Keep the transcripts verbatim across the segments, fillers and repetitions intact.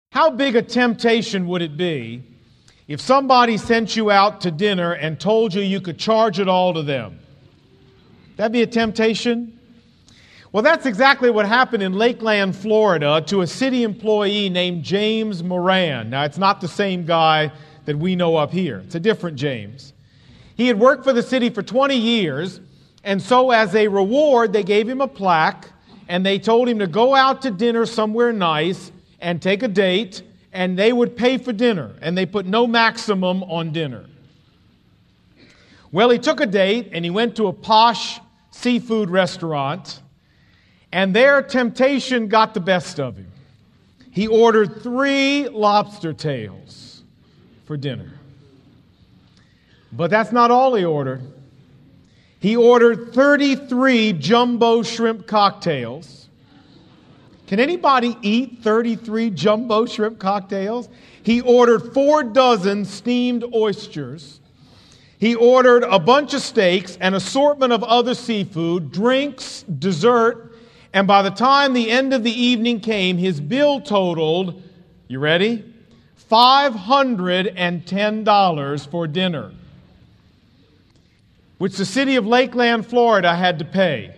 How big a temptation would it be if somebody sent you out to dinner and told you you could charge it all to them? That'd be a temptation? Well, that's exactly what happened in Lakeland, Florida, to a city employee named James Moran. Now, it's not the same guy that we know up here. It's a different James. He had worked for the city for twenty years, and so as a reward, they gave him a plaque, and they told him to go out to dinner somewhere nice and take a date, and they would pay for dinner, and they put no maximum on dinner. Well, he took a date, and he went to a posh seafood restaurant, and there temptation got the best of him. He ordered three lobster tails for dinner. But that's not all he ordered. He ordered thirty-three jumbo shrimp cocktails. Can anybody eat thirty-three jumbo shrimp cocktails? He ordered four dozen steamed oysters. He ordered a bunch of steaks, an assortment of other seafood, drinks, dessert, and by the time the end of the evening came, his bill totaled, you ready? five hundred ten dollars for dinner, which the city of Lakeland, Florida had to pay.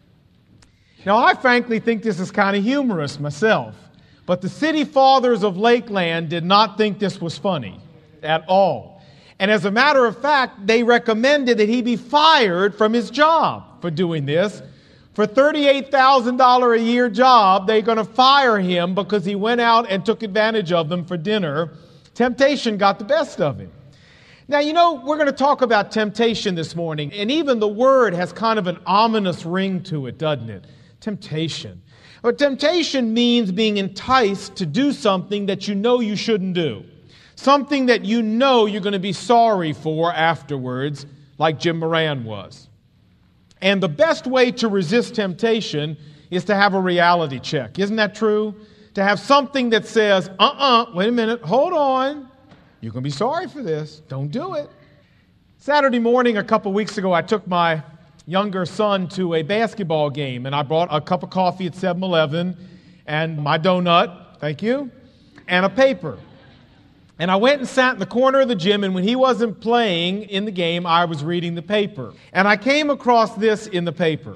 Now, I frankly think this is kind of humorous myself, but the city fathers of Lakeland did not think this was funny at all. And as a matter of fact, they recommended that he be fired from his job for doing this. For thirty-eight thousand dollars a year job, they're going to fire him because he went out and took advantage of them for dinner. Temptation got the best of him. Now, you know, we're going to talk about temptation this morning, and even the word has kind of an ominous ring to it, doesn't it? Temptation. But temptation means being enticed to do something that you know you shouldn't do. Something that you know you're going to be sorry for afterwards, like Jim Moran was. And the best way to resist temptation is to have a reality check. Isn't that true? To have something that says, uh-uh, wait a minute, hold on. You're going to be sorry for this. Don't do it. Saturday morning a couple weeks ago, I took my younger son to a basketball game, and I brought a cup of coffee at seven eleven and my donut, thank you, and a paper. And I went and sat in the corner of the gym, and when he wasn't playing in the game, I was reading the paper. And I came across this in the paper.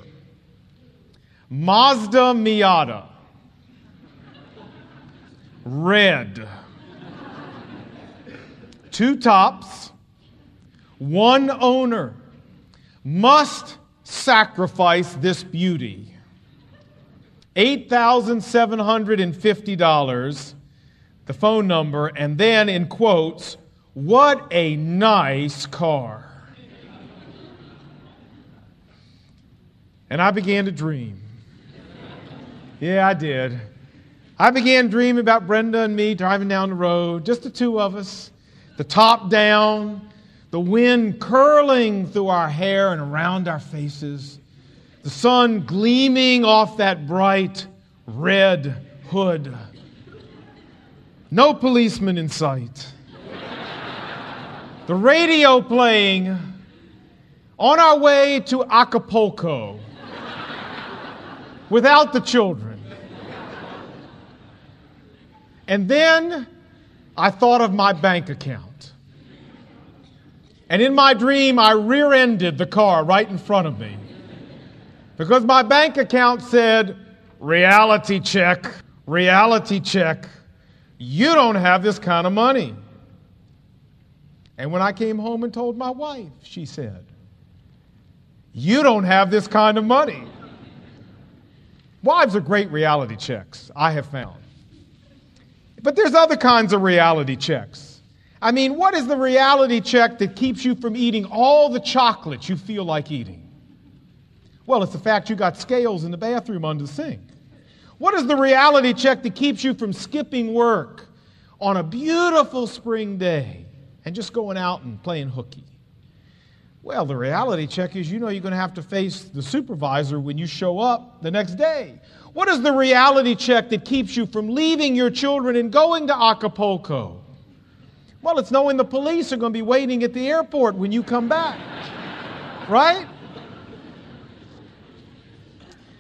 Mazda Miata. Red. Two tops. One owner. Must sacrifice this beauty. eight thousand seven hundred fifty dollars. The phone number, and then in quotes, what a nice car. And I began to dream. Yeah, I did. I began dreaming about Brenda and me driving down the road, just the two of us, the top down, the wind curling through our hair and around our faces, the sun gleaming off that bright red hood. No policeman in sight. The radio playing on our way to Acapulco without the children. And then I thought of my bank account. And in my dream, I rear-ended the car right in front of me because my bank account said, reality check, reality check. You don't have this kind of money. And when I came home and told my wife, she said, you don't have this kind of money. Wives are great reality checks, I have found. But there's other kinds of reality checks. I mean, what is the reality check that keeps you from eating all the chocolate you feel like eating? Well, it's the fact you got scales in the bathroom under the sink. What is the reality check that keeps you from skipping work on a beautiful spring day and just going out and playing hooky? Well, the reality check is you know you're going to have to face the supervisor when you show up the next day. What is the reality check that keeps you from leaving your children and going to Acapulco? Well, it's knowing the police are going to be waiting at the airport when you come back, right?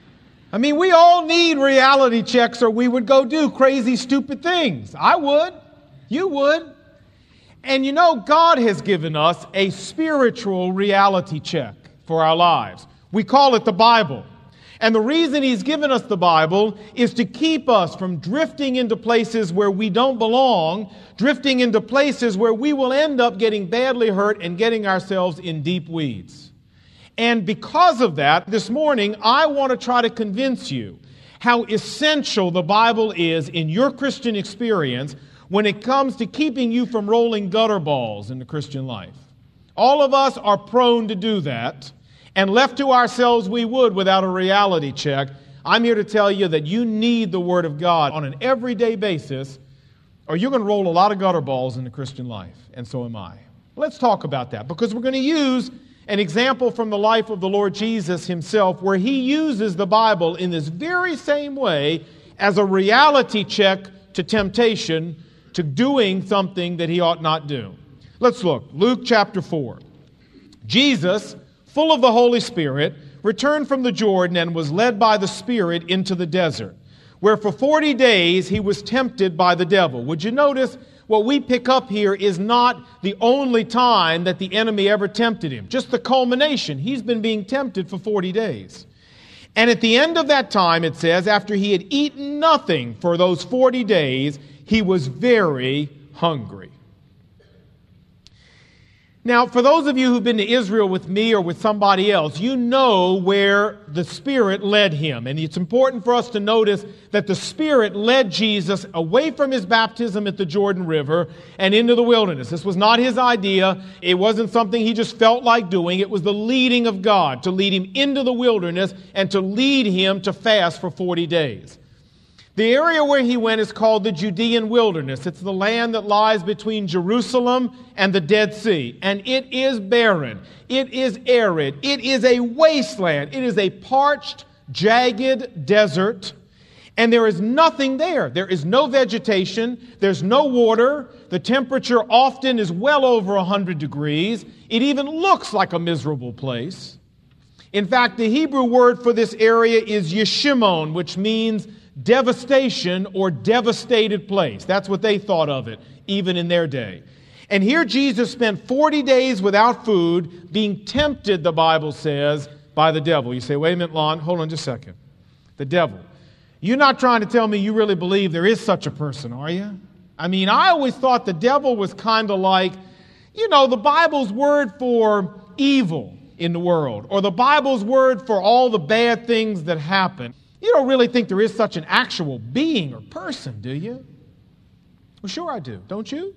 I mean, we all need reality checks or we would go do crazy, stupid things. I would. You would. And you know, God has given us a spiritual reality check for our lives. We call it the Bible. And the reason He's given us the Bible is to keep us from drifting into places where we don't belong, drifting into places where we will end up getting badly hurt and getting ourselves in deep weeds. And because of that, this morning, I want to try to convince you how essential the Bible is in your Christian experience when it comes to keeping you from rolling gutter balls in the Christian life. All of us are prone to do that, and left to ourselves we would without a reality check. I'm here to tell you that you need the Word of God on an everyday basis, or you're going to roll a lot of gutter balls in the Christian life, and so am I. Let's talk about that, because we're going to use an example from the life of the Lord Jesus Himself where He uses the Bible in this very same way as a reality check to temptation, to doing something that He ought not do. Let's look. Luke chapter four. Jesus, full of the Holy Spirit, returned from the Jordan and was led by the Spirit into the desert, where for forty days He was tempted by the devil. Would you notice what we pick up here is not the only time that the enemy ever tempted Him, just the culmination. He's been being tempted for forty days. And at the end of that time, it says, after He had eaten nothing for those forty days, He was very hungry. Now, for those of you who've been to Israel with me or with somebody else, you know where the Spirit led Him. And it's important for us to notice that the Spirit led Jesus away from His baptism at the Jordan River and into the wilderness. This was not His idea. It wasn't something He just felt like doing. It was the leading of God to lead Him into the wilderness and to lead Him to fast for forty days. The area where He went is called the Judean wilderness. It's the land that lies between Jerusalem and the Dead Sea. And it is barren. It is arid. It is a wasteland. It is a parched, jagged desert. And there is nothing there. There is no vegetation. There's no water. The temperature often is well over one hundred degrees. It even looks like a miserable place. In fact, the Hebrew word for this area is Yeshimon, which means devastation or devastated place. That's what they thought of it, even in their day. And here Jesus spent forty days without food, being tempted, the Bible says, by the devil. You say, wait a minute, Lon, hold on just a second. The devil. You're not trying to tell me you really believe there is such a person, are you? I mean, I always thought the devil was kind of like, you know, the Bible's word for evil in the world, or the Bible's word for all the bad things that happen. You don't really think there is such an actual being or person, do you? Well, sure I do. Don't you?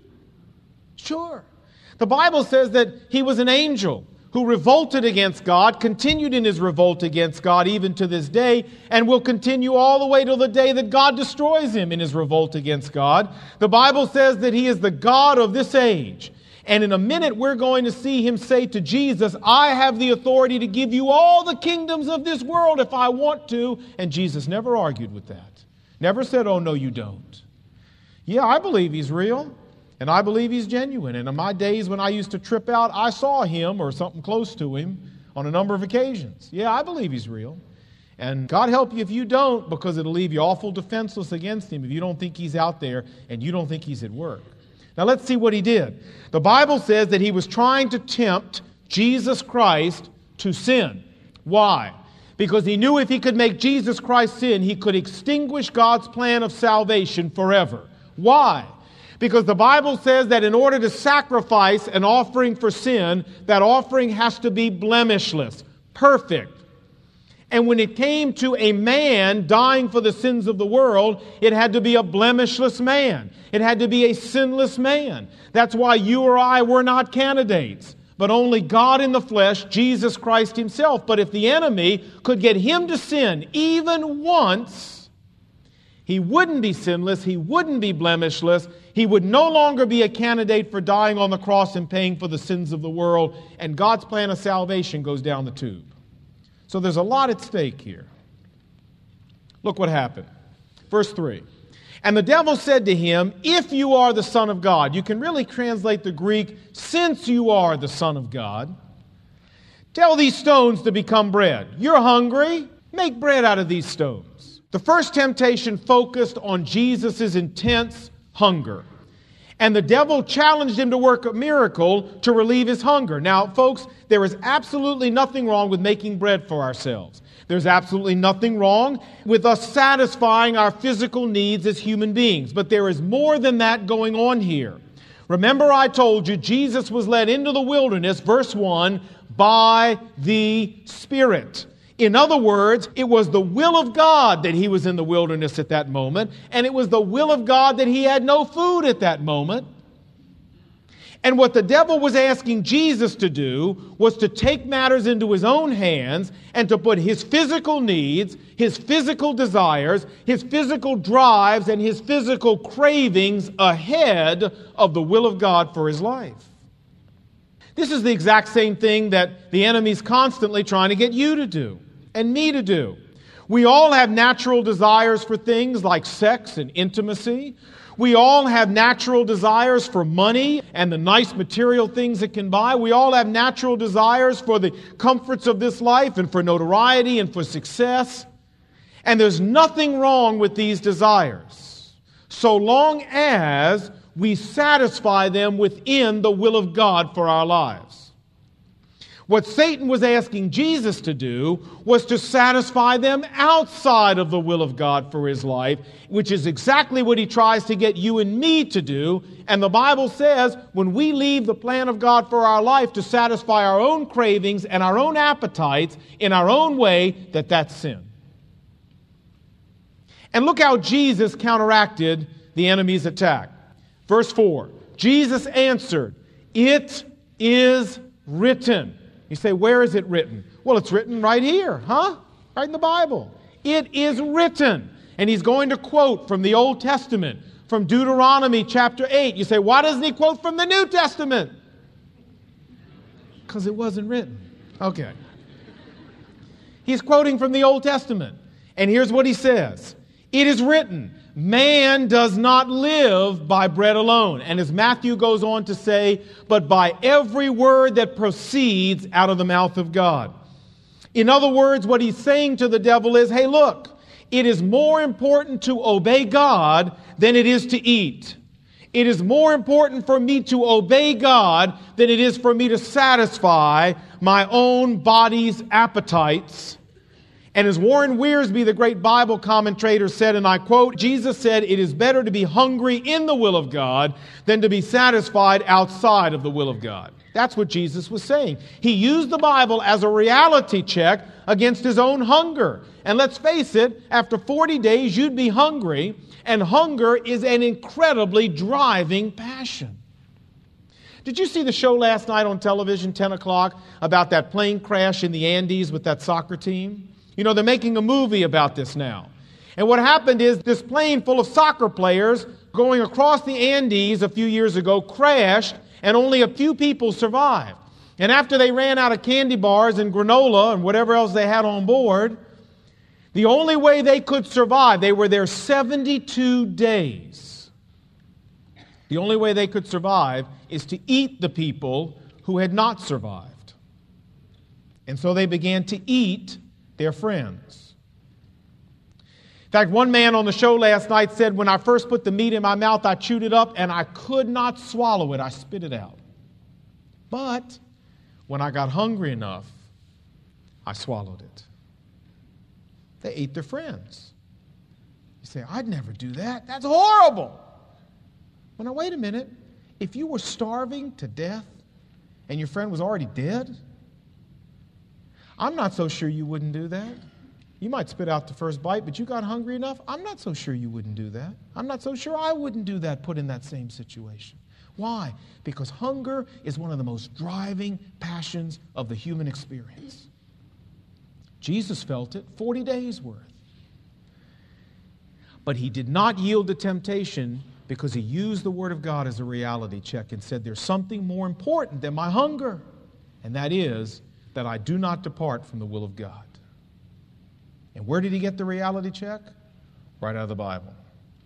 Sure. The Bible says that he was an angel who revolted against God, continued in his revolt against God even to this day, and will continue all the way till the day that God destroys him in his revolt against God. The Bible says that he is the God of this age. And in a minute, we're going to see him say to Jesus, I have the authority to give you all the kingdoms of this world if I want to. And Jesus never argued with that. Never said, oh, no, you don't. Yeah, I believe he's real. And I believe he's genuine. And in my days when I used to trip out, I saw him or something close to him on a number of occasions. Yeah, I believe he's real. And God help you if you don't, because it'll leave you awful defenseless against him if you don't think he's out there and you don't think he's at work. Now let's see what he did. The Bible says that he was trying to tempt Jesus Christ to sin. Why? Because he knew if he could make Jesus Christ sin, he could extinguish God's plan of salvation forever. Why? Because the Bible says that in order to sacrifice an offering for sin, that offering has to be blemishless, perfect. And when it came to a man dying for the sins of the world, it had to be a blemishless man. It had to be a sinless man. That's why you or I were not candidates, but only God in the flesh, Jesus Christ himself. But if the enemy could get him to sin even once, he wouldn't be sinless, he wouldn't be blemishless, he would no longer be a candidate for dying on the cross and paying for the sins of the world, and God's plan of salvation goes down the tube. So there's a lot at stake here. Look what happened. Verse three. And the devil said to him, if you are the Son of God, you can really translate the Greek, since you are the Son of God, tell these stones to become bread. You're hungry. Make bread out of these stones. The first temptation focused on Jesus' intense hunger. And the devil challenged him to work a miracle to relieve his hunger. Now, folks, there is absolutely nothing wrong with making bread for ourselves. There's absolutely nothing wrong with us satisfying our physical needs as human beings. But there is more than that going on here. Remember, I told you Jesus was led into the wilderness, verse one, by the Spirit. In other words, it was the will of God that he was in the wilderness at that moment, and it was the will of God that he had no food at that moment. And what the devil was asking Jesus to do was to take matters into his own hands and to put his physical needs, his physical desires, his physical drives, and his physical cravings ahead of the will of God for his life. This is the exact same thing that the enemy's constantly trying to get you to do and me to do. We all have natural desires for things like sex and intimacy. We all have natural desires for money and the nice material things it can buy. We all have natural desires for the comforts of this life and for notoriety and for success. And there's nothing wrong with these desires, so long as we satisfy them within the will of God for our lives. What Satan was asking Jesus to do was to satisfy them outside of the will of God for his life, which is exactly what he tries to get you and me to do. And the Bible says when we leave the plan of God for our life to satisfy our own cravings and our own appetites in our own way, that that's sin. And look how Jesus counteracted the enemy's attack. Verse four, Jesus answered, "It is written." You say, where is it written? Well, it's written right here, huh? Right in the Bible. It is written. And he's going to quote from the Old Testament, from Deuteronomy chapter eight. You say, why doesn't he quote from the New Testament? Because it wasn't written. Okay. He's quoting from the Old Testament. And here's what he says. It is written, man does not live by bread alone. And as Matthew goes on to say, but by every word that proceeds out of the mouth of God. In other words, what he's saying to the devil is, hey, look, it is more important to obey God than it is to eat. It is more important for me to obey God than it is for me to satisfy my own body's appetites. And as Warren Wiersbe, the great Bible commentator, said, and I quote, Jesus said, it is better to be hungry in the will of God than to be satisfied outside of the will of God. That's what Jesus was saying. He used the Bible as a reality check against his own hunger. And let's face it, after forty days, you'd be hungry, and hunger is an incredibly driving passion. Did you see the show last night on television, ten o'clock, about that plane crash in the Andes with that soccer team? You know, they're making a movie about this now. And what happened is this plane full of soccer players going across the Andes a few years ago crashed, and only a few people survived. And after they ran out of candy bars and granola and whatever else they had on board, the only way they could survive, they were there seventy-two days. The only way they could survive is to eat the people who had not survived. And so they began to eat their friends. In fact, one man on the show last night said, when I first put the meat in my mouth, I chewed it up and I could not swallow it. I spit it out. But when I got hungry enough, I swallowed it. They ate their friends. You say, I'd never do that. That's horrible. Well, now, wait a minute. If you were starving to death and your friend was already dead, I'm not so sure you wouldn't do that. You might spit out the first bite, but you got hungry enough. I'm not so sure you wouldn't do that. I'm not so sure I wouldn't do that, put in that same situation. Why? Because hunger is one of the most driving passions of the human experience. Jesus felt it forty days worth. But he did not yield to temptation because he used the Word of God as a reality check and said, there's something more important than my hunger, and that is that I do not depart from the will of God. And where did he get the reality check? Right out of the Bible.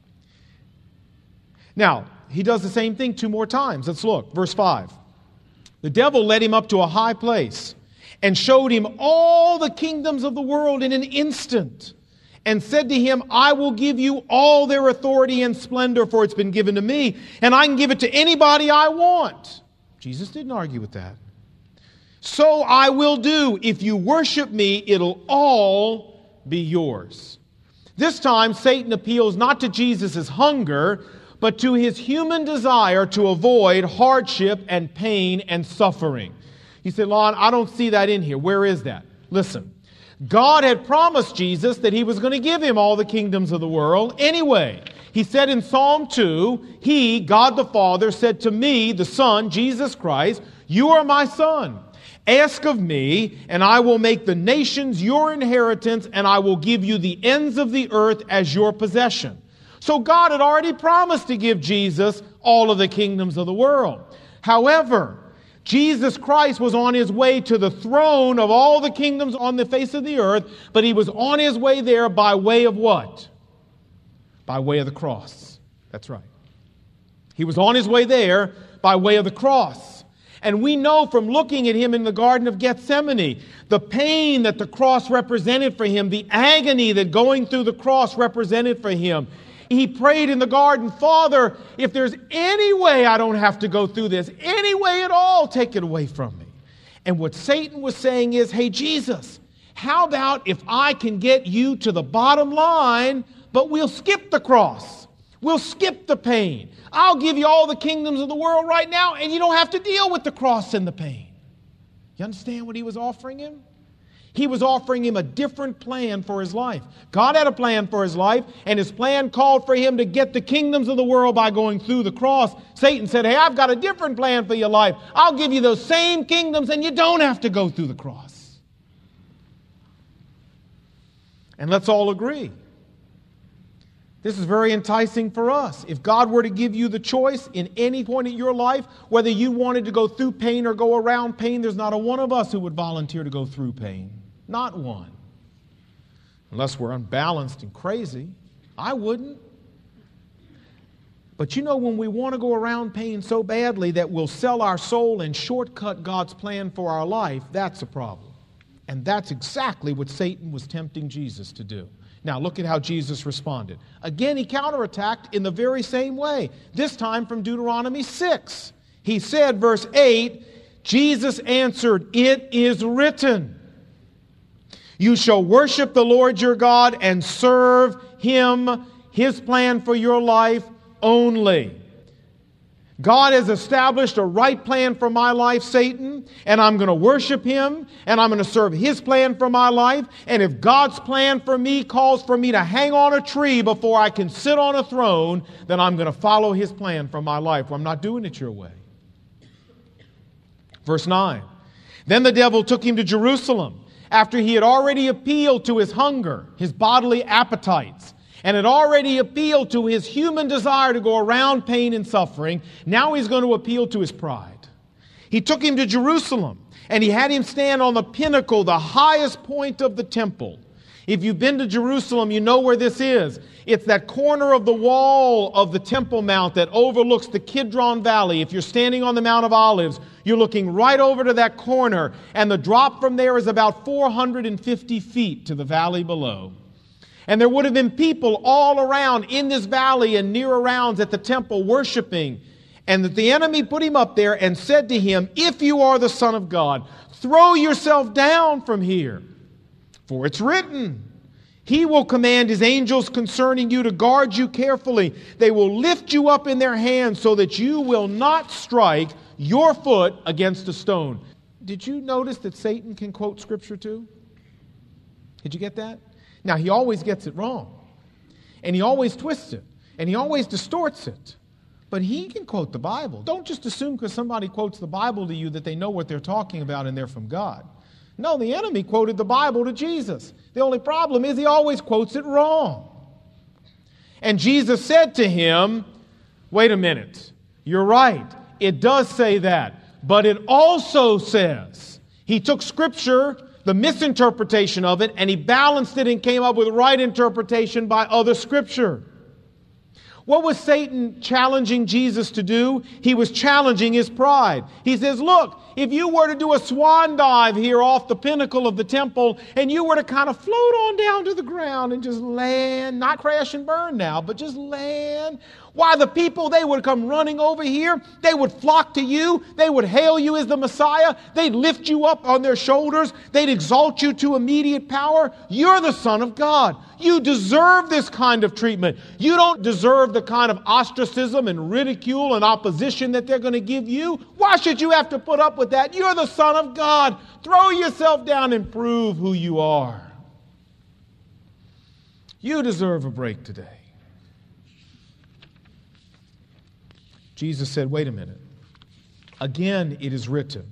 Now, he does the same thing two more times. Let's look. Verse five. The devil led him up to a high place and showed him all the kingdoms of the world in an instant, and said to him, I will give you all their authority and splendor, for it's been given to me, and I can give it to anybody I want. Jesus didn't argue with that. So I will do. If you worship me, it'll all be yours. This time, Satan appeals not to Jesus' hunger, but to his human desire to avoid hardship and pain and suffering. You say, Lon, I don't see that in here. Where is that? Listen, God had promised Jesus that he was going to give him all the kingdoms of the world anyway. He said in Psalm two, he, God the Father, said to me, the Son, Jesus Christ, you are my Son. Ask of me, and I will make the nations your inheritance, and I will give you the ends of the earth as your possession. So God had already promised to give Jesus all of the kingdoms of the world. However, Jesus Christ was on his way to the throne of all the kingdoms on the face of the earth, but he was on his way there by way of what? By way of the cross. That's right. He was on his way there by way of the cross. And we know from looking at him in the Garden of Gethsemane, the pain that the cross represented for him, the agony that going through the cross represented for him. He prayed in the garden, Father, if there's any way I don't have to go through this, any way at all, take it away from me. And what Satan was saying is, hey, Jesus, how about if I can get you to the bottom line, but we'll skip the cross. We'll skip the pain. I'll give you all the kingdoms of the world right now, and you don't have to deal with the cross and the pain. You understand what he was offering him? He was offering him a different plan for his life. God had a plan for his life, and his plan called for him to get the kingdoms of the world by going through the cross. Satan said, hey, I've got a different plan for your life. I'll give you those same kingdoms, and you don't have to go through the cross. And let's all agree. This is very enticing for us. If God were to give you the choice in any point in your life, whether you wanted to go through pain or go around pain, there's not a one of us who would volunteer to go through pain. Not one. Unless we're unbalanced and crazy. I wouldn't. But you know, when we want to go around pain so badly that we'll sell our soul and shortcut God's plan for our life, that's a problem. And that's exactly what Satan was tempting Jesus to do. Now, look at how Jesus responded. Again, he counterattacked in the very same way, this time from Deuteronomy six. He said, verse eight, Jesus answered, it is written, you shall worship the Lord your God and serve him, his plan for your life only. God has established a right plan for my life, Satan, and I'm going to worship him, and I'm going to serve his plan for my life. And if God's plan for me calls for me to hang on a tree before I can sit on a throne, then I'm going to follow his plan for my life. Well, I'm not doing it your way. Verse nine, then the devil took him to Jerusalem after he had already appealed to his hunger, his bodily appetites, and had already appealed to his human desire to go around pain and suffering. Now he's going to appeal to his pride. He took him to Jerusalem, and he had him stand on the pinnacle, the highest point of the temple. If you've been to Jerusalem, you know where this is. It's that corner of the wall of the Temple Mount that overlooks the Kidron Valley. If you're standing on the Mount of Olives, you're looking right over to that corner, and the drop from there is about four hundred fifty feet to the valley below. And there would have been people all around in this valley and near around at the temple worshiping. And that the enemy put him up there and said to him, if you are the Son of God, throw yourself down from here. For it's written, he will command his angels concerning you to guard you carefully. They will lift you up in their hands so that you will not strike your foot against a stone. Did you notice that Satan can quote Scripture too? Did you get that? Now, he always gets it wrong, and he always twists it, and he always distorts it, but he can quote the Bible. Don't just assume because somebody quotes the Bible to you that they know what they're talking about and they're from God. No, the enemy quoted the Bible to Jesus. The only problem is he always quotes it wrong. And Jesus said to him, wait a minute, you're right, it does say that, but it also says, he took Scripture, the misinterpretation of it, and he balanced it and came up with the right interpretation by other Scripture. What was Satan challenging Jesus to do? He was challenging his pride. He says, look, if you were to do a swan dive here off the pinnacle of the temple and you were to kind of float on down to the ground and just land, not crash and burn now, but just land, why, the people, they would come running over here. They would flock to you. They would hail you as the Messiah. They'd lift you up on their shoulders. They'd exalt you to immediate power. You're the Son of God. You deserve this kind of treatment. You don't deserve the kind of ostracism and ridicule and opposition that they're going to give you. Why should you have to put up with that? You're the Son of God. Throw yourself down and prove who you are. You deserve a break today. Jesus said, wait a minute. Again, it is written,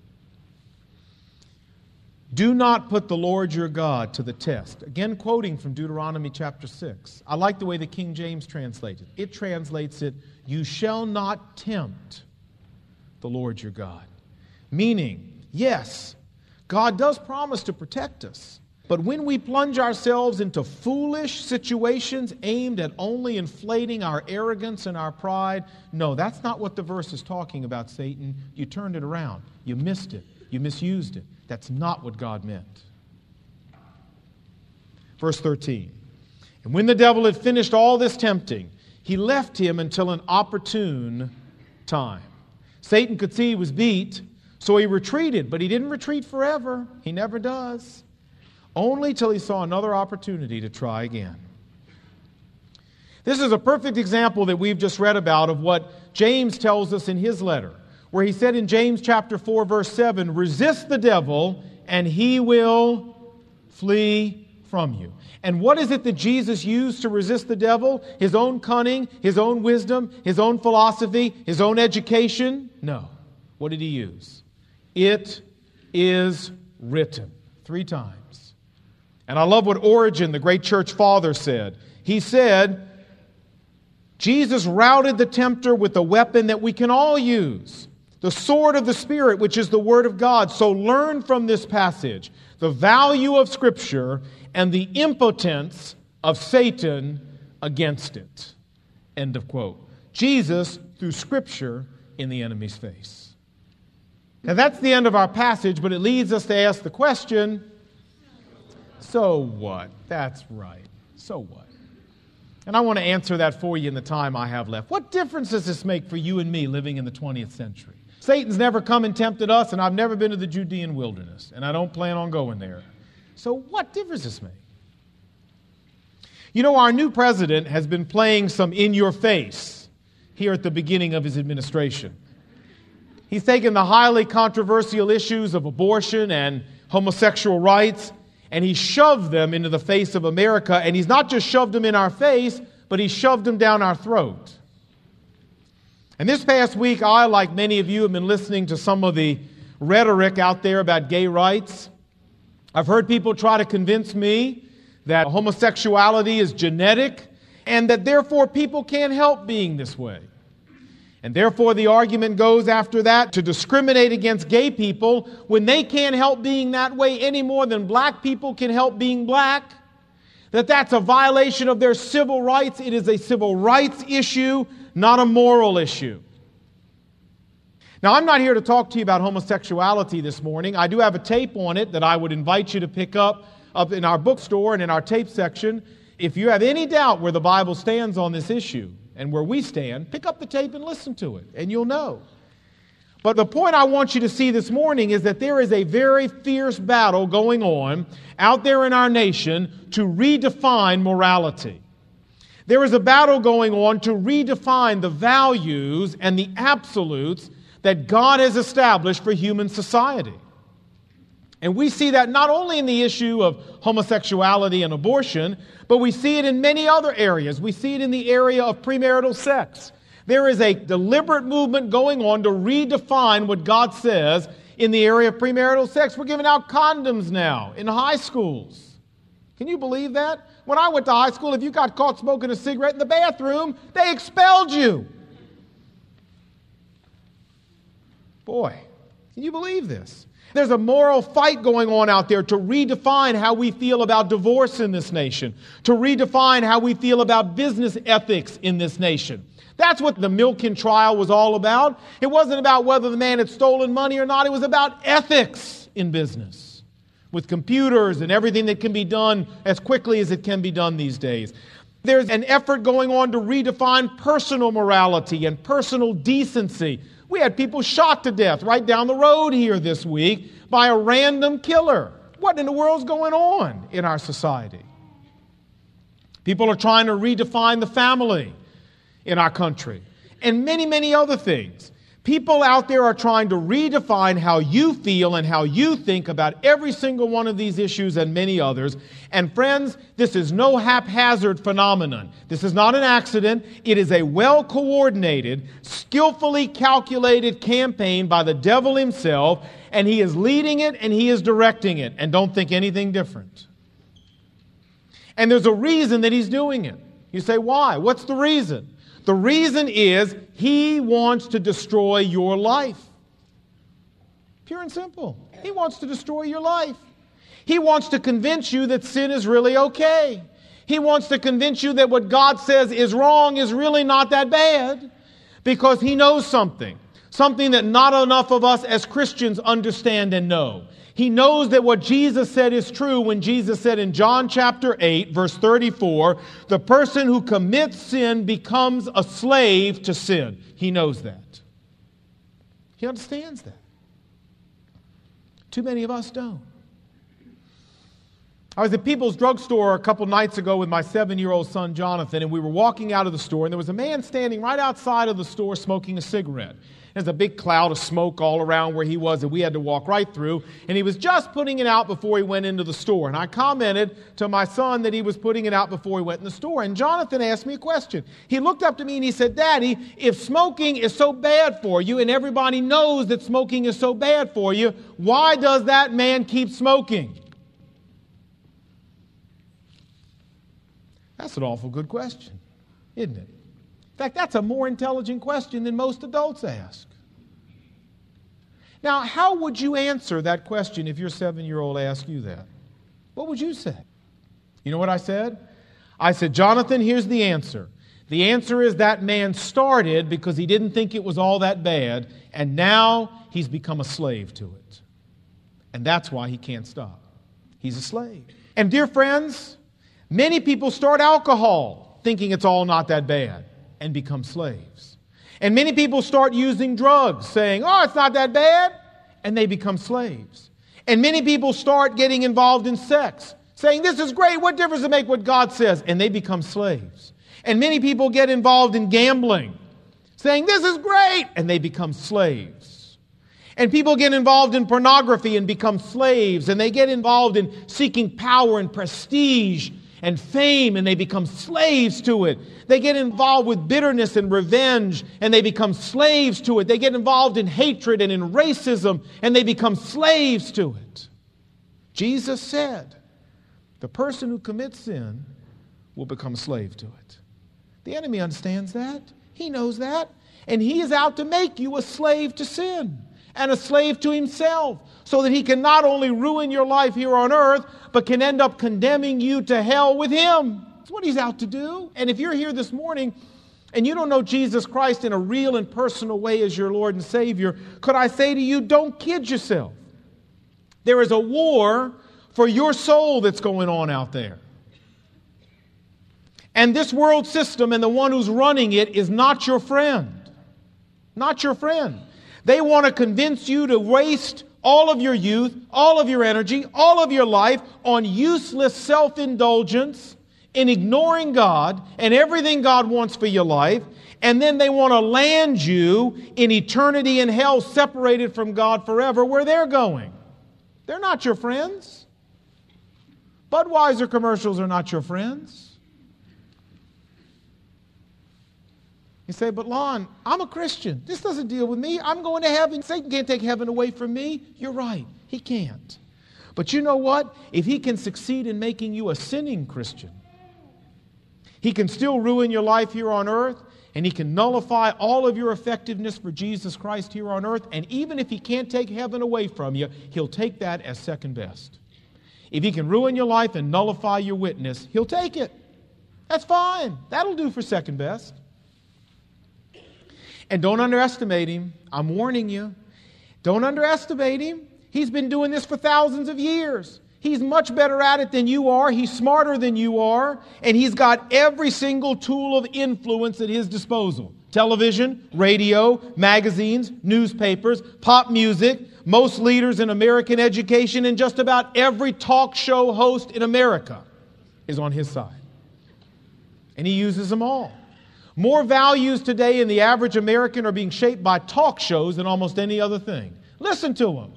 do not put the Lord your God to the test. Again, quoting from Deuteronomy chapter six. I like the way the King James translates it. It translates it, you shall not tempt the Lord your God. Meaning, yes, God does promise to protect us. But when we plunge ourselves into foolish situations aimed at only inflating our arrogance and our pride, no, that's not what the verse is talking about, Satan. You turned it around. You missed it. You misused it. That's not what God meant. Verse thirteen. And when the devil had finished all this tempting, he left him until an opportune time. Satan could see he was beat, so he retreated, but he didn't retreat forever. He never does. Only till he saw another opportunity to try again. This is a perfect example that we've just read about of what James tells us in his letter, where he said in James chapter four, verse seven, resist the devil and he will flee from you. And what is it that Jesus used to resist the devil? His own cunning, his own wisdom, his own philosophy, his own education? No. What did he use? It is written. Three times. And I love what Origen, the great church father, said. He said, Jesus routed the tempter with a weapon that we can all use, the sword of the Spirit, which is the Word of God. So learn from this passage the value of Scripture and the impotence of Satan against it. End of quote. Jesus threw Scripture in the enemy's face. Now that's the end of our passage, but it leads us to ask the question, so what? That's right. So what? And I want to answer that for you in the time I have left. What difference does this make for you and me living in the twentieth century? Satan's never come and tempted us, and I've never been to the Judean wilderness, and I don't plan on going there. So what difference does this make? You know, our new president has been playing some in your face here at the beginning of his administration. He's taken the highly controversial issues of abortion and homosexual rights, and he shoved them into the face of America. And he's not just shoved them in our face, but he shoved them down our throat. And this past week, I, like many of you, have been listening to some of the rhetoric out there about gay rights. I've heard people try to convince me that homosexuality is genetic and that therefore people can't help being this way. And therefore the argument goes after that to discriminate against gay people when they can't help being that way any more than black people can help being black. That that's a violation of their civil rights. It is a civil rights issue, not a moral issue. Now, I'm not here to talk to you about homosexuality this morning. I do have a tape on it that I would invite you to pick up up in our bookstore and in our tape section. If you have any doubt where the Bible stands on this issue, and where we stand, pick up the tape and listen to it, and you'll know. But the point I want you to see this morning is that there is a very fierce battle going on out there in our nation to redefine morality. There is a battle going on to redefine the values and the absolutes that God has established for human society. And we see that not only in the issue of homosexuality and abortion, but we see it in many other areas. We see it in the area of premarital sex. There is a deliberate movement going on to redefine what God says in the area of premarital sex. We're giving out condoms now in high schools. Can you believe that? When I went to high school, if you got caught smoking a cigarette in the bathroom, they expelled you. Boy, can you believe this? There's a moral fight going on out there to redefine how we feel about divorce in this nation, to redefine how we feel about business ethics in this nation. That's what the Milken trial was all about. It wasn't about whether the man had stolen money or not. It was about ethics in business, with computers and everything that can be done as quickly as it can be done these days. There's an effort going on to redefine personal morality and personal decency. We had people shot to death right down the road here this week by a random killer. What in the world's going on in our society? People are trying to redefine the family in our country, and many, many other things. People out there are trying to redefine how you feel and how you think about every single one of these issues and many others. And friends, this is no haphazard phenomenon. This is not an accident. It is a well-coordinated, skillfully calculated campaign by the devil himself, and he is leading it and he is directing it. And don't think anything different. And there's a reason that he's doing it. You say, why? What's the reason? The reason is he wants to destroy your life. Pure and simple. He wants to destroy your life. He wants to convince you that sin is really okay. He wants to convince you that what God says is wrong is really not that bad, because he knows something. Something that not enough of us as Christians understand and know. He knows that what Jesus said is true when Jesus said in John chapter eight, verse thirty-four, the person who commits sin becomes a slave to sin. He knows that. He understands that. Too many of us don't. I was at People's Drugstore a couple nights ago with my seven-year-old son, Jonathan, and we were walking out of the store, and there was a man standing right outside of the store smoking a cigarette. There's a big cloud of smoke all around where he was, and we had to walk right through. And he was just putting it out before he went into the store. And I commented to my son that he was putting it out before he went in the store. And Jonathan asked me a question. He looked up to me and he said, Daddy, if smoking is so bad for you, and everybody knows that smoking is so bad for you, why does that man keep smoking? That's an awful good question, isn't it? In fact, that's a more intelligent question than most adults ask. Now, how would you answer that question if your seven-year-old asked you that? What would you say? You know what I said? I said, Jonathan, here's the answer. The answer is that man started because he didn't think it was all that bad, and now he's become a slave to it. And that's why he can't stop. He's a slave. And dear friends, many people start alcohol thinking it's all not that bad, and become slaves. And many people start using drugs, saying, oh, it's not that bad, and they become slaves. And many people start getting involved in sex, saying, this is great, what difference does it make what God says? And they become slaves. And many people get involved in gambling, saying, this is great, and they become slaves. And people get involved in pornography and become slaves, and they get involved in seeking power and prestige and fame, and they become slaves to it. They get involved with bitterness and revenge, and they become slaves to it. They get involved in hatred and in racism, and they become slaves to it. Jesus said, the person who commits sin will become a slave to it. The enemy understands that. He knows that. And he is out to make you a slave to sin and a slave to himself, so that he can not only ruin your life here on earth, but can end up condemning you to hell with him. That's what he's out to do. And if you're here this morning and you don't know Jesus Christ in a real and personal way as your Lord and Savior, could I say to you, don't kid yourself. There is a war for your soul that's going on out there. And this world system and the one who's running it is not your friend. Not your friend. They want to convince you to waste all of your youth, all of your energy, all of your life on useless self-indulgence, in ignoring God and everything God wants for your life. And then they want to land you in eternity in hell, separated from God forever, where they're going. They're not your friends. Budweiser commercials are not your friends. You say, but Lon, I'm a Christian. This doesn't deal with me. I'm going to heaven. Satan can't take heaven away from me. You're right. He can't. But you know what? If he can succeed in making you a sinning Christian, he can still ruin your life here on earth, And he can nullify all of your effectiveness for Jesus Christ here on earth. And even if he can't take heaven away from you, he'll take that as second best. If he can ruin your life and nullify your witness, he'll take it. That's fine. That'll do for second best. And don't underestimate him. I'm warning you. Don't underestimate him. He's been doing this for thousands of years. He's much better at it than you are. He's smarter than you are. And he's got every single tool of influence at his disposal. Television, radio, magazines, newspapers, pop music, most leaders in American education, and just about every talk show host in America is on his side. And he uses them all. More values today in the average American are being shaped by talk shows than almost any other thing. Listen to them.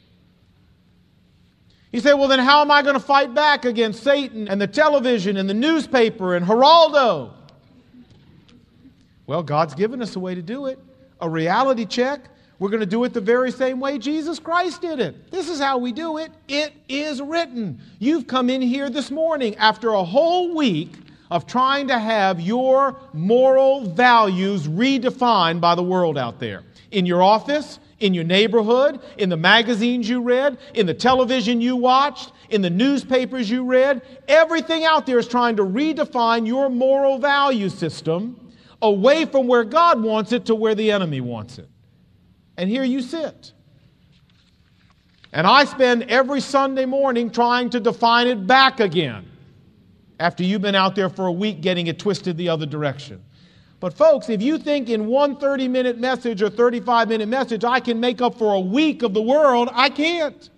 You say, well, then how am I going to fight back against Satan and the television and the newspaper and Geraldo? Well, God's given us a way to do it. A reality check. We're going to do it the very same way Jesus Christ did it. This is how we do it. It is written. You've come in here this morning after a whole week of trying to have your moral values redefined by the world out there. In your office, in your neighborhood, in the magazines you read, in the television you watched, in the newspapers you read. Everything out there is trying to redefine your moral value system away from where God wants it to where the enemy wants it. And here you sit. And I spend every Sunday morning trying to define it back again after you've been out there for a week getting it twisted the other direction. But folks, if you think in one thirty-minute message or thirty-five minute message I can make up for a week of the world, I can't.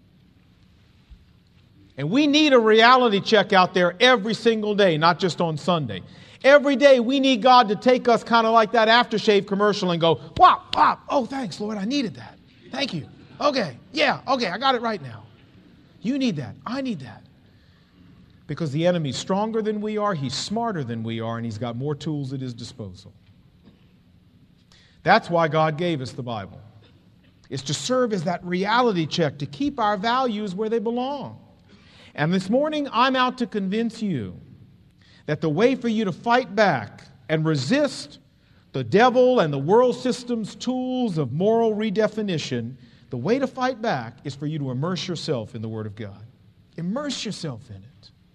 And we need a reality check out there every single day, not just on Sunday. Every day we need God to take us kind of like that aftershave commercial and go, wow, wow, oh, thanks, Lord, I needed that. Thank you. Okay, yeah, okay, I got it right now. You need that. I need that. Because the enemy's stronger than we are, he's smarter than we are, and he's got more tools at his disposal. That's why God gave us the Bible. It's to serve as that reality check, to keep our values where they belong. And this morning, I'm out to convince you that the way for you to fight back and resist the devil and the world system's tools of moral redefinition, the way to fight back is for you to immerse yourself in the Word of God. Immerse yourself in it.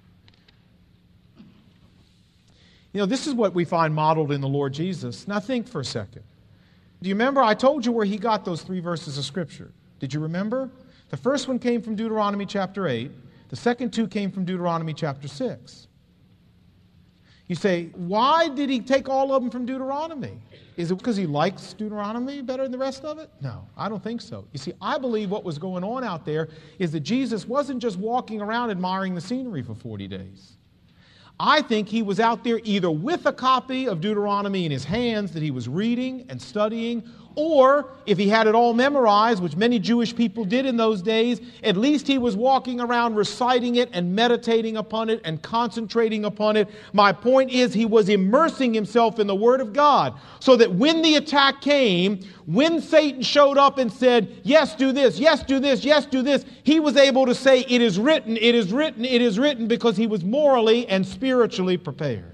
You know, this is what we find modeled in the Lord Jesus. Now think for a second. Do you remember? I told you where he got those three verses of Scripture. Did you remember? The first one came from Deuteronomy chapter eight. The second two came from Deuteronomy chapter six. You say, why did he take all of them from Deuteronomy? Is it because he likes Deuteronomy better than the rest of it? No, I don't think so. You see, I believe what was going on out there is that Jesus wasn't just walking around admiring the scenery for forty days. I think he was out there either with a copy of Deuteronomy in his hands that he was reading and studying, or if he had it all memorized, which many Jewish people did in those days, at least he was walking around reciting it and meditating upon it and concentrating upon it. My point is he was immersing himself in the Word of God so that when the attack came, when Satan showed up and said, yes, do this, yes, do this, yes, do this, he was able to say, it is written, it is written, it is written, because he was morally and spiritually prepared.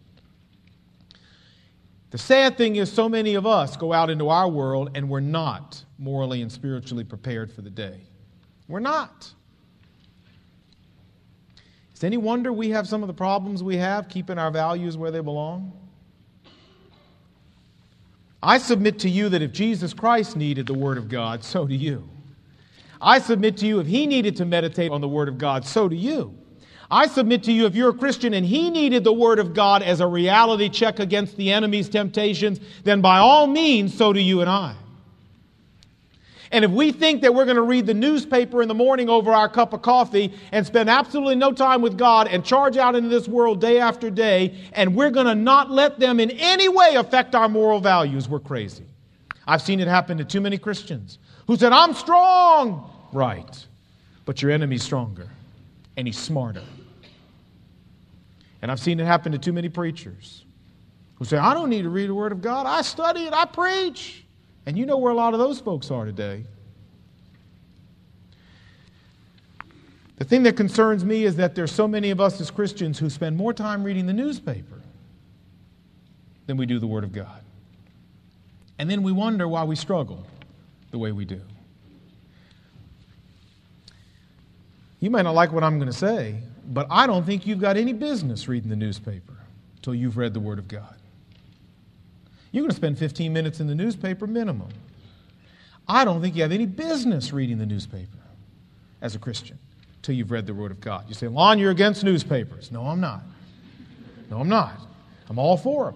The sad thing is so many of us go out into our world and we're not morally and spiritually prepared for the day. We're not. Is any wonder we have some of the problems we have keeping our values where they belong? I submit to you that if Jesus Christ needed the Word of God, so do you. I submit to you if He needed to meditate on the Word of God, so do you. I submit to you, if you're a Christian and he needed the Word of God as a reality check against the enemy's temptations, then by all means, so do you and I. And if we think that we're going to read the newspaper in the morning over our cup of coffee and spend absolutely no time with God and charge out into this world day after day, and we're going to not let them in any way affect our moral values, we're crazy. I've seen it happen to too many Christians who said, I'm strong. Right. But your enemy's stronger and he's smarter. And I've seen it happen to too many preachers who say, I don't need to read the Word of God. I study it. I preach. And you know where a lot of those folks are today. The thing that concerns me is that there's so many of us as Christians who spend more time reading the newspaper than we do the Word of God. And then we wonder why we struggle the way we do. You may not like what I'm going to say, but I don't think you've got any business reading the newspaper until you've read the Word of God. You're going to spend fifteen minutes in the newspaper minimum. I don't think you have any business reading the newspaper as a Christian until you've read the Word of God. You say, Lon, you're against newspapers. No, I'm not. No, I'm not. I'm all for them.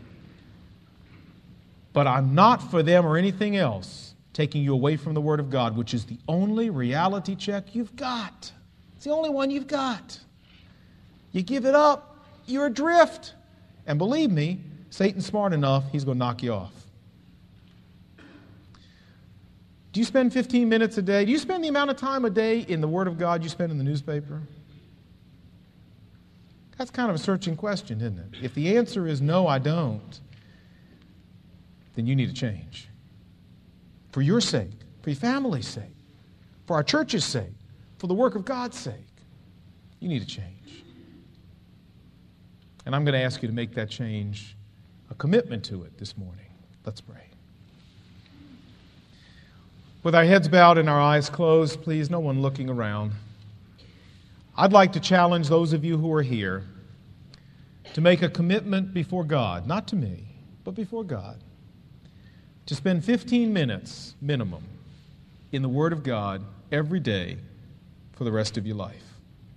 But I'm not for them or anything else taking you away from the Word of God, which is the only reality check you've got. It's the only one you've got. You give it up, you're adrift. And believe me, Satan's smart enough, he's going to knock you off. Do you spend fifteen minutes a day? Do you spend the amount of time a day in the Word of God you spend in the newspaper? That's kind of a searching question, isn't it? If the answer is no, I don't, then you need to change. For your sake, for your family's sake, for our church's sake, for the work of God's sake, you need to change. And I'm going to ask you to make that change a commitment to it this morning. Let's pray. With our heads bowed and our eyes closed, please, no one looking around. I'd like to challenge those of you who are here to make a commitment before God, not to me, but before God, to spend fifteen minutes minimum in the Word of God every day for the rest of your life.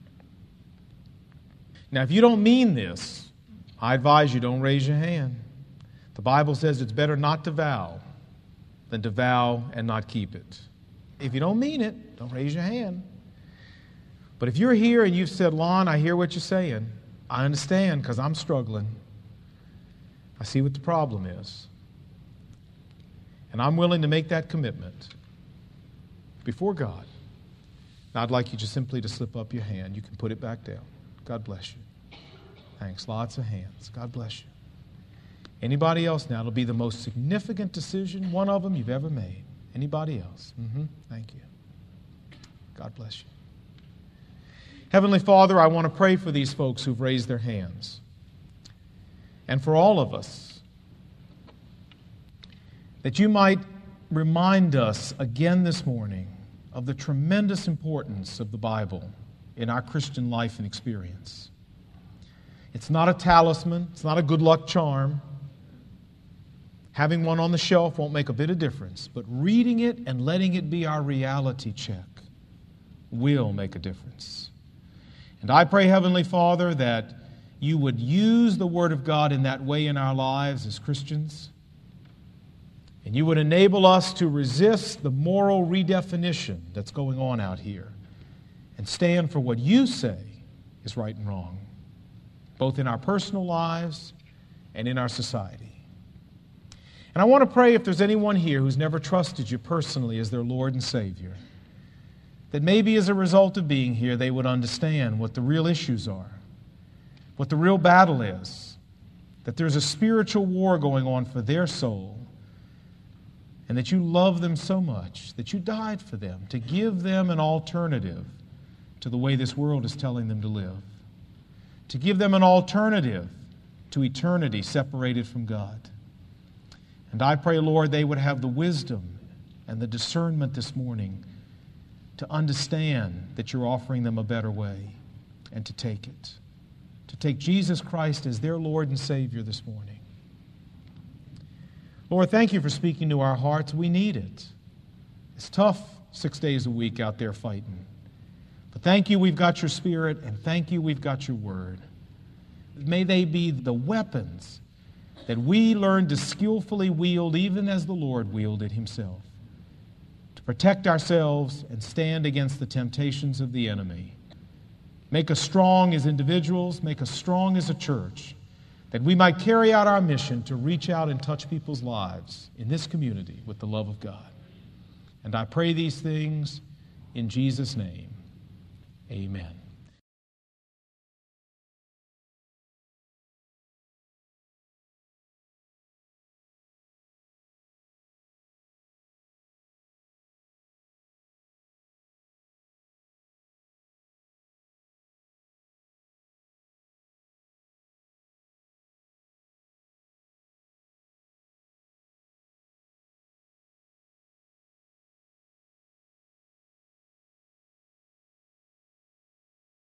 Now, if you don't mean this, I advise you don't raise your hand. The Bible says it's better not to vow than to vow and not keep it. If you don't mean it, don't raise your hand. But if you're here and you've said, Lon, I hear what you're saying. I understand because I'm struggling. I see what the problem is. And I'm willing to make that commitment before God. Now, I'd like you just simply to slip up your hand. You can put it back down. God bless you. Thanks. Lots of hands. God bless you. Anybody else now? It'll be the most significant decision, one of them you've ever made. Anybody else? Mm-hmm. Thank you. God bless you. Heavenly Father, I want to pray for these folks who've raised their hands. And for all of us, that you might remind us again this morning of the tremendous importance of the Bible in our Christian life and experience. It's not a talisman. It's not a good luck charm. Having one on the shelf won't make a bit of difference, but reading it and letting it be our reality check will make a difference. And I pray, Heavenly Father, that you would use the Word of God in that way in our lives as Christians, and you would enable us to resist the moral redefinition that's going on out here and stand for what you say is right and wrong, both in our personal lives and in our society. And I want to pray if there's anyone here who's never trusted you personally as their Lord and Savior, that maybe as a result of being here, they would understand what the real issues are, what the real battle is, that there's a spiritual war going on for their soul, and that you love them so much that you died for them to give them an alternative to the way this world is telling them to live, to give them an alternative to eternity separated from God. And I pray, Lord, they would have the wisdom and the discernment this morning to understand that you're offering them a better way and to take it, to take Jesus Christ as their Lord and Savior this morning. Lord, thank you for speaking to our hearts. We need it. It's tough six days a week out there fighting. But thank you we've got your Spirit, and thank you we've got your Word. May they be the weapons that we learn to skillfully wield even as the Lord wielded himself, to protect ourselves and stand against the temptations of the enemy. Make us strong as individuals, make us strong as a church, that we might carry out our mission to reach out and touch people's lives in this community with the love of God. And I pray these things in Jesus' name. Amen.